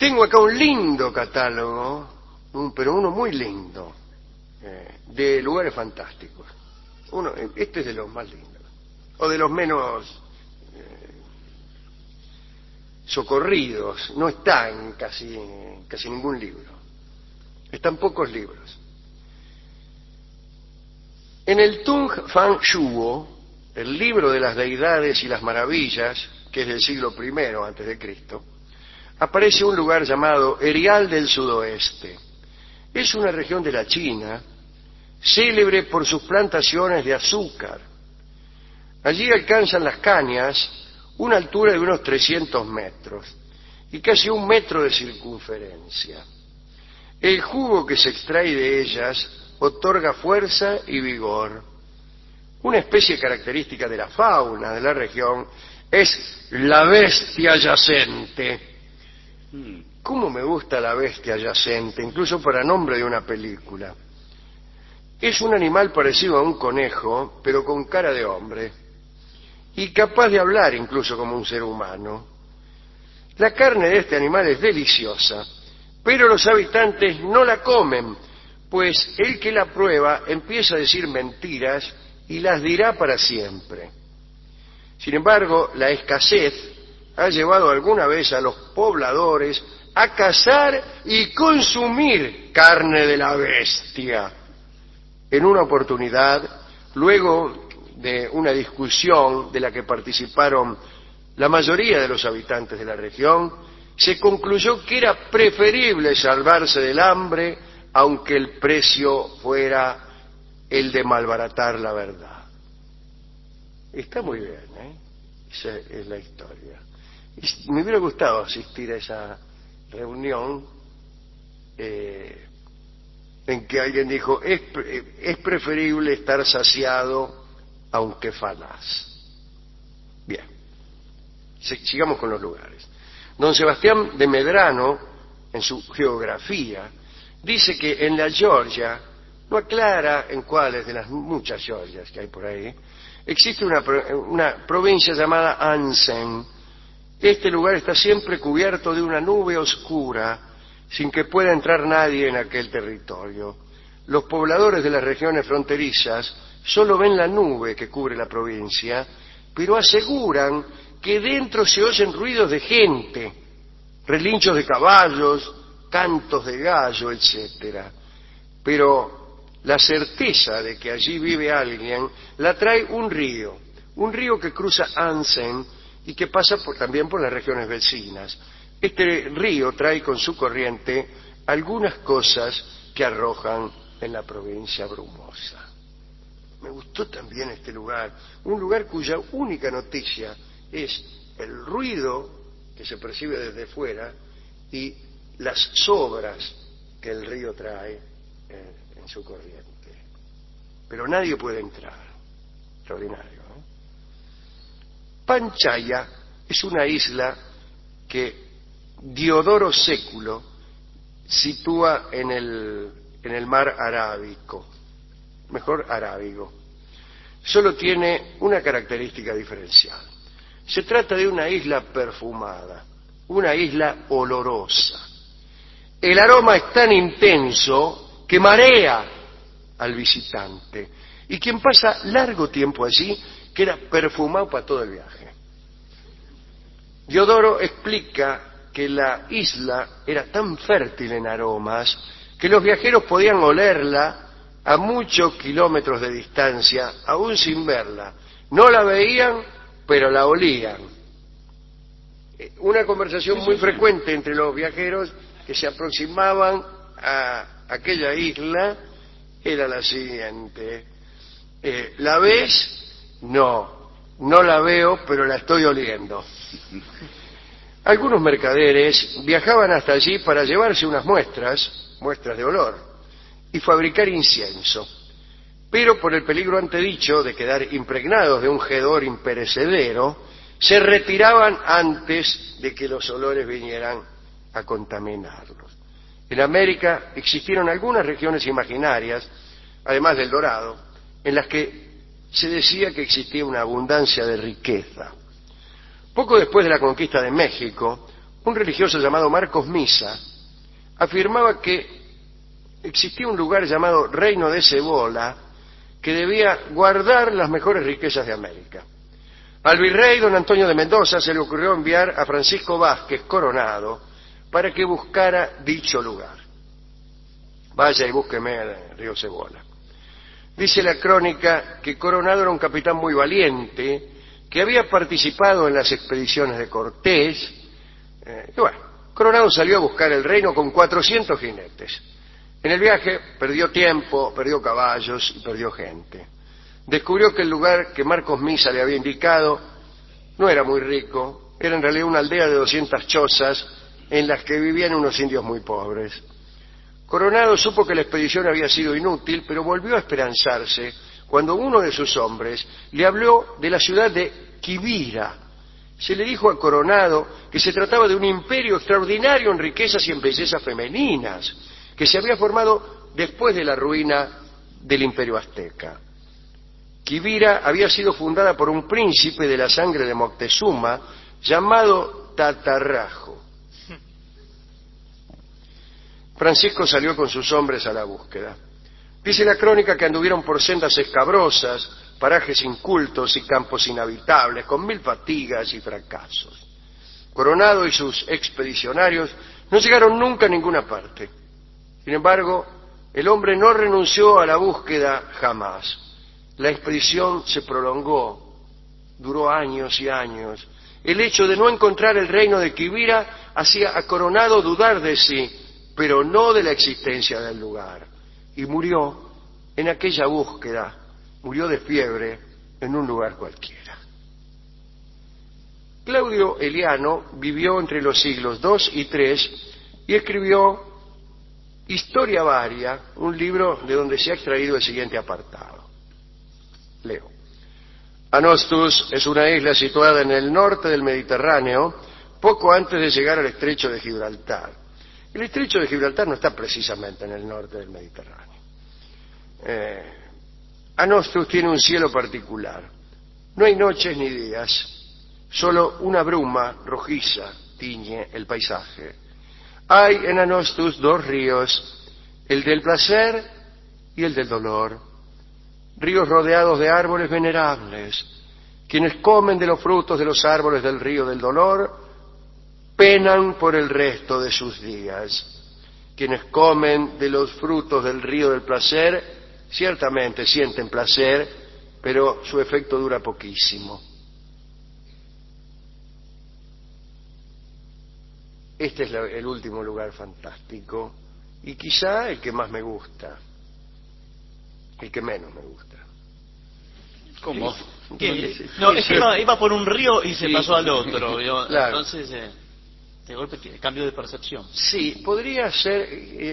Tengo acá un lindo catálogo, pero uno muy lindo, de lugares fantásticos. Este es de los más lindos, o de los menos socorridos. No está en casi ningún libro. Están pocos libros. En el Tung Fan Shuo, el libro de las deidades y las maravillas, que es del siglo I antes de Cristo, aparece un lugar llamado Erial del Sudoeste. Es una región de la China célebre por sus plantaciones de azúcar. Allí alcanzan las cañas una altura de unos 300 metros y casi 1 metro de circunferencia. El jugo que se extrae de ellas otorga fuerza y vigor. Una especie característica de la fauna de la región es la bestia yacente. ¿Cómo me gusta la bestia yacente? Incluso para nombre de una película. Es un animal parecido a un conejo, pero con cara de hombre, y capaz de hablar incluso como un ser humano. La carne de este animal es deliciosa, pero los habitantes no la comen, pues el que la prueba empieza a decir mentiras y las dirá para siempre. Sin embargo, la escasez ha llevado alguna vez a los pobladores a cazar y consumir carne de la bestia. En una oportunidad, luego de una discusión de la que participaron la mayoría de los habitantes de la región, se concluyó que era preferible salvarse del hambre, aunque el precio fuera el de malbaratar la verdad. Está muy bien, ¿eh? Esa es la historia. Y me hubiera gustado asistir a esa reunión en que alguien dijo, es preferible estar saciado aunque falaz. Bien, sigamos con los lugares. Don Sebastián de Medrano, en su geografía, dice que en la Georgia, no aclara en cuáles de las muchas Georgias que hay por ahí, existe una provincia llamada Ansen. Este lugar está siempre cubierto de una nube oscura, sin que pueda entrar nadie en aquel territorio. Los pobladores de las regiones fronterizas solo ven la nube que cubre la provincia, pero aseguran que dentro se oyen ruidos de gente, relinchos de caballos, cantos de gallo, etcétera. Pero la certeza de que allí vive alguien la trae un río que cruza Ansen y que pasa también por las regiones vecinas. Este río trae con su corriente algunas cosas que arrojan en la provincia brumosa. Me gustó también este lugar, un lugar cuya única noticia es el ruido que se percibe desde fuera y las sobras que el río trae en su corriente. Pero nadie puede entrar. Extraordinario, ¿no? Panchaya es una isla que Diodoro Século sitúa en el mar Arábico, mejor Arábigo. Solo tiene una característica diferencial. Se trata de una isla perfumada, una isla olorosa. El aroma es tan intenso que marea al visitante, y quien pasa largo tiempo allí queda perfumado para todo el viaje. Diodoro explica que la isla era tan fértil en aromas que los viajeros podían olerla a muchos kilómetros de distancia, aún sin verla. No la veían, pero la olían. Una conversación muy frecuente entre los viajeros que se aproximaban a aquella isla era la siguiente: ¿la ves? No la veo, pero la estoy oliendo. Algunos mercaderes viajaban hasta allí para llevarse unas muestras de olor, y fabricar incienso, pero por el peligro antedicho de quedar impregnados de un hedor imperecedero, se retiraban antes de que los olores vinieran a contaminarlos. En América existieron algunas regiones imaginarias, además del Dorado, en las que se decía que existía una abundancia de riqueza. Poco después de la conquista de México, un religioso llamado Marcos Misa afirmaba que existía un lugar llamado Reino de Cebola que debía guardar las mejores riquezas de América. Al virrey don Antonio de Mendoza se le ocurrió enviar a Francisco Vázquez Coronado para que buscara dicho lugar. Vaya y búsqueme el río Cebola. Dice la crónica que Coronado era un capitán muy valiente, que había participado en las expediciones de Cortés. Y bueno, Coronado salió a buscar el reino con 400 jinetes. En el viaje perdió tiempo, perdió caballos y perdió gente. Descubrió que el lugar que Marcos Misa le había indicado no era muy rico, era en realidad una aldea de 200 chozas en las que vivían unos indios muy pobres. Coronado supo que la expedición había sido inútil, pero volvió a esperanzarse cuando uno de sus hombres le habló de la ciudad de Quivira. Se le dijo a Coronado que se trataba de un imperio extraordinario en riquezas y en bellezas femeninas, que se había formado después de la ruina del imperio azteca. Quivira había sido fundada por un príncipe de la sangre de Moctezuma llamado Tatarrajo. Francisco salió con sus hombres a la búsqueda. Dice la crónica que anduvieron por sendas escabrosas, parajes incultos y campos inhabitables, con 1000 fatigas y fracasos. Coronado y sus expedicionarios no llegaron nunca a ninguna parte. Sin embargo, el hombre no renunció a la búsqueda jamás. La expedición se prolongó, duró años y años. El hecho de no encontrar el reino de Quivira hacía a Coronado dudar de sí, pero no de la existencia del lugar. Y murió en aquella búsqueda, murió de fiebre en un lugar cualquiera. Claudio Eliano vivió entre los siglos II y III y escribió Historia Varia, un libro de donde se ha extraído el siguiente apartado. Leo. Anostus es una isla situada en el norte del Mediterráneo, poco antes de llegar al estrecho de Gibraltar. El estrecho de Gibraltar no está precisamente en el norte del Mediterráneo. Anostus tiene un cielo particular. No hay noches ni días, solo una bruma rojiza tiñe el paisaje. Hay en Anostus 2 ríos, el del placer y el del dolor. Ríos rodeados de árboles venerables. Quienes comen de los frutos de los árboles del río del dolor penan por el resto de sus días. Quienes comen de los frutos del río del placer ciertamente sienten placer, pero su efecto dura poquísimo. Este es el último lugar fantástico y quizá el que más me gusta, el que menos me gusta. ¿Cómo? Sí. No, es que iba por un río y se pasó al otro. Claro. Entonces, de golpe cambio de percepción. Sí, podría ser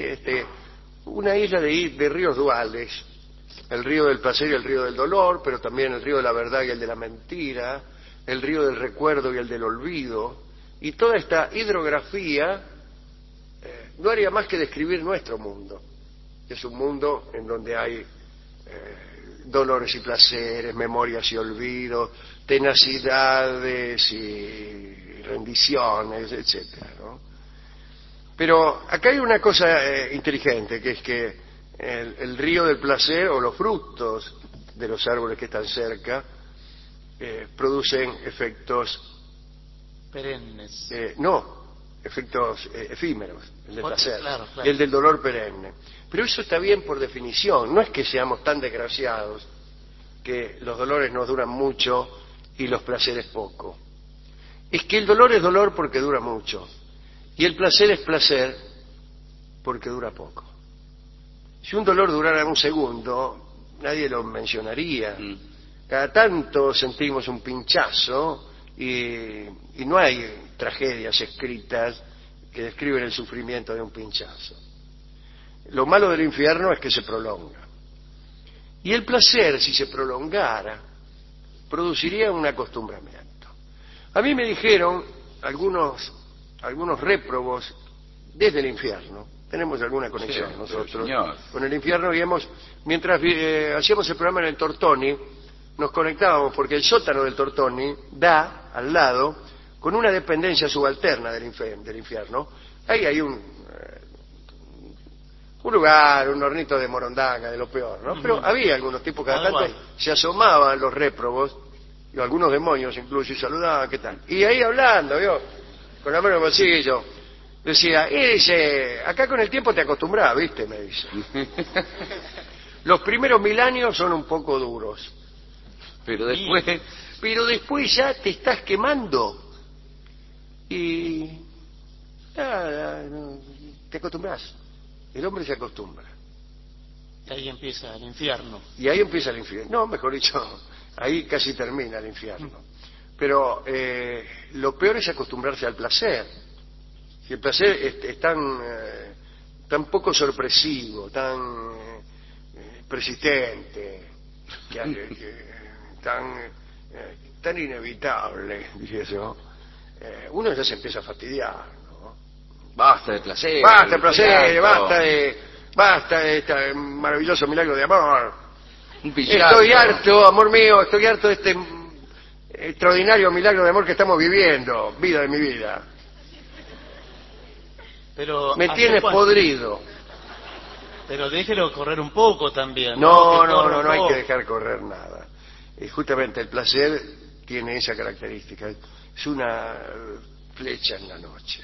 una isla de ríos duales, el río del placer y el río del dolor, pero también el río de la verdad y el de la mentira, el río del recuerdo y el del olvido, y toda esta hidrografía no haría más que describir nuestro mundo. Es un mundo en donde hay dolores y placeres, memorias y olvidos, tenacidades y rendiciones, etcétera, ¿no? Pero acá hay una cosa inteligente, que es que el río del placer o los frutos de los árboles que están cerca producen efectos perennes. Efectos efímeros, el del placer, claro. y el del dolor perenne. Pero eso está bien por definición, no es que seamos tan desgraciados que los dolores nos duran mucho y los placeres poco. Es que el dolor es dolor porque dura mucho, y el placer es placer porque dura poco. Si un dolor durara un segundo, nadie lo mencionaría. Cada tanto sentimos un pinchazo y no hay tragedias escritas que describen el sufrimiento de un pinchazo. Lo malo del infierno es que se prolonga. Y el placer, si se prolongara, produciría un acostumbramiento. A mí me dijeron algunos réprobos desde el infierno. Tenemos alguna conexión nosotros con el infierno y mientras hacíamos el programa en el Tortoni, nos conectábamos porque el sótano del Tortoni da al lado con una dependencia subalterna del infierno. Ahí hay un lugar, un hornito de morondanga, de lo peor, ¿no? Pero había algunos tipos que cada tanto se asomaban los réprobos, y algunos demonios incluso, y saludaban, ¿qué tal? Y ahí hablando, ¿vio? Con la mano en el bolsillo, decía, y dice, acá con el tiempo te acostumbras, ¿viste? Me dice. Los primeros 1000 años son un poco duros. Pero después Ya te estás quemando. Y nada, no, te acostumbras. El hombre se acostumbra. Y ahí empieza el infierno. Y ahí empieza el infierno. No, mejor dicho, ahí casi termina el infierno. Pero lo peor es acostumbrarse al placer. Y el placer es tan poco sorpresivo, tan persistente, tan inevitable, dije yo. Uno ya se empieza a fastidiar, ¿no? basta de placer. Basta de placer, basta de este maravilloso milagro de amor. Un pillazo. Estoy harto, amor mío, estoy harto de este extraordinario milagro de amor que estamos viviendo, vida de mi vida. Pero Me tienes podrido. Pero déjelo correr un poco también. No Que hay que dejar correr nada. Justamente el placer tiene esa característica. Es una flecha en la noche.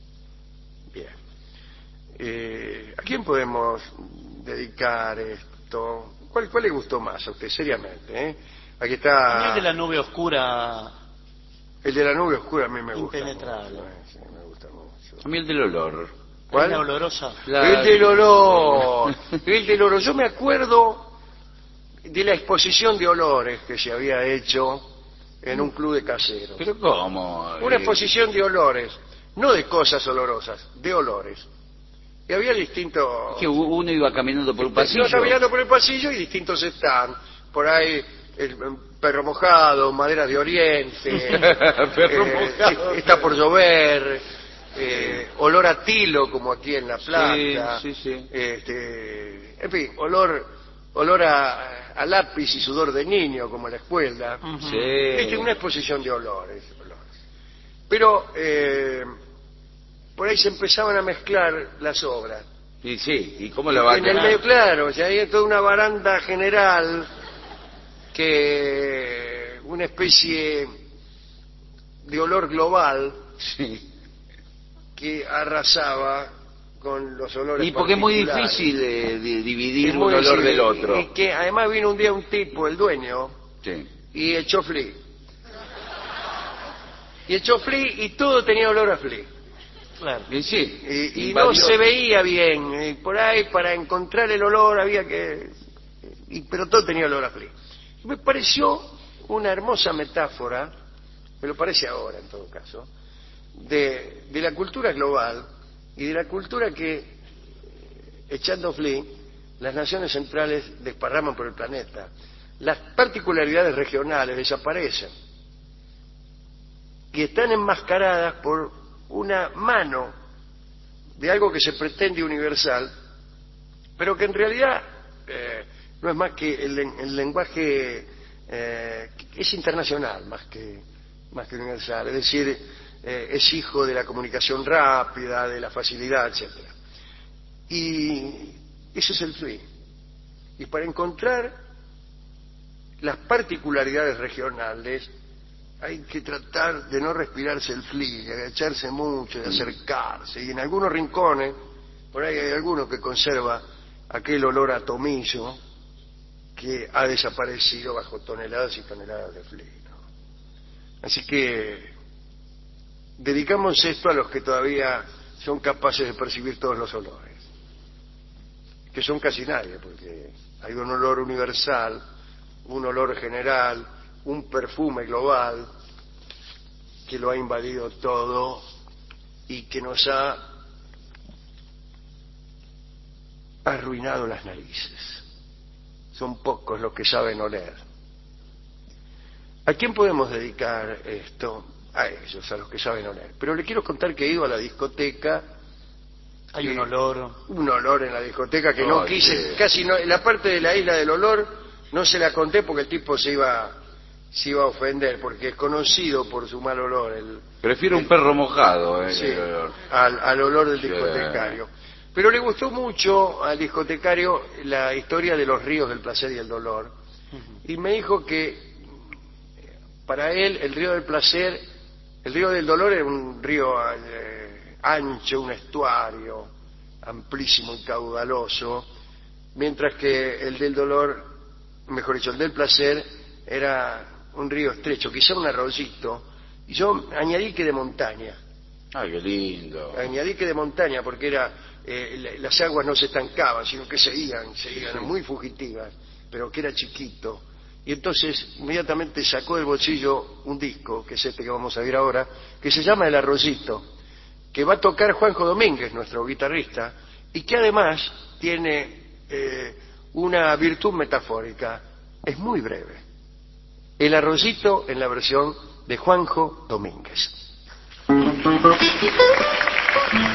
Bien. ¿A quién podemos dedicar esto? ¿Cuál le gustó más a usted, seriamente? Aquí está. A mí el de la nube oscura. El de la nube oscura a mí me gusta. Impenetrable. Sí, me gusta mucho. A mí el del olor. ¿Cuál? La olorosa. El del olor. El del olor. Yo me acuerdo de la exposición de olores que se había hecho en un club de caseros. ¿Pero cómo? Una exposición de olores, no de cosas olorosas, de olores. Y había distintos... Que uno iba caminando por un pasillo. Iba caminando por el pasillo y distintos están. Por ahí el perro mojado, maderas de oriente, Perro mojado. está por llover, olor a tilo como aquí en La Plata. Sí. En fin, olor a lápiz y sudor de niño como en la escuela. Sí. Una exposición de olores. Pero por ahí se empezaban a mezclar las obras. ¿Y cómo la va a En el quemar? medio, claro, o sea, hay toda una baranda general que una especie de olor global que arrasaba con los olores. Y porque es muy particulares. difícil de dividir Es un muy olor difícil. del otro. Y que además vino un día un tipo, el dueño, Sí. y echó flea. Y todo tenía olor a flea. Claro. Y sí. Y invadió. no se veía bien. Y por ahí, para encontrar el olor, había que... pero todo tenía olor a flea. Me pareció una hermosa metáfora, me lo parece ahora en todo caso, de la cultura global y de la cultura que, echando flea, las naciones centrales desparraman por el planeta. Las particularidades regionales desaparecen y están enmascaradas por una mano de algo que se pretende universal, pero que en realidad no es más que el lenguaje es internacional más que universal, es decir, es hijo de la comunicación rápida, de la facilidad, etcétera. Y eso es el flea. Y para encontrar las particularidades regionales hay que tratar de no respirarse el flea, de agacharse mucho, de acercarse. Y en algunos rincones, por ahí hay alguno que conserva aquel olor a tomillo que ha desaparecido bajo toneladas y toneladas de flea, ¿no? Así que dedicamos esto a los que todavía son capaces de percibir todos los olores, que son casi nadie, porque hay un olor universal, un olor general, un perfume global que lo ha invadido todo y que nos ha arruinado las narices. Son pocos los que saben oler. ¿A quién podemos dedicar esto? A ellos, a los que saben oler. Pero le quiero contar que he ido a la discoteca. Hay un olor. Un olor en la discoteca que no quise, sí. casi no, la parte de la isla del olor no se la conté porque el tipo se iba se iba a ofender porque es conocido por su mal olor. Prefiero un perro mojado, Sí, el olor. al olor del Sí. discotecario. Pero le gustó mucho al discotecario la historia de los ríos del placer y el dolor. Y me dijo que para él el río del placer, el río del dolor era un río ancho, un estuario amplísimo y caudaloso, mientras que el del dolor, mejor dicho, el del placer era un río estrecho, quizá un arroyito, y yo añadí que de montaña. Ay, qué lindo. Añadí que de montaña, porque era las aguas no se estancaban, sino que seguían muy fugitivas, pero que era chiquito. Y entonces inmediatamente sacó del bolsillo un disco, que es este que vamos a ver ahora, que se llama El Arroyito, que va a tocar Juanjo Domínguez, nuestro guitarrista, y que además tiene una virtud metafórica. Es muy breve. El Arroyito en la versión de Juanjo Domínguez.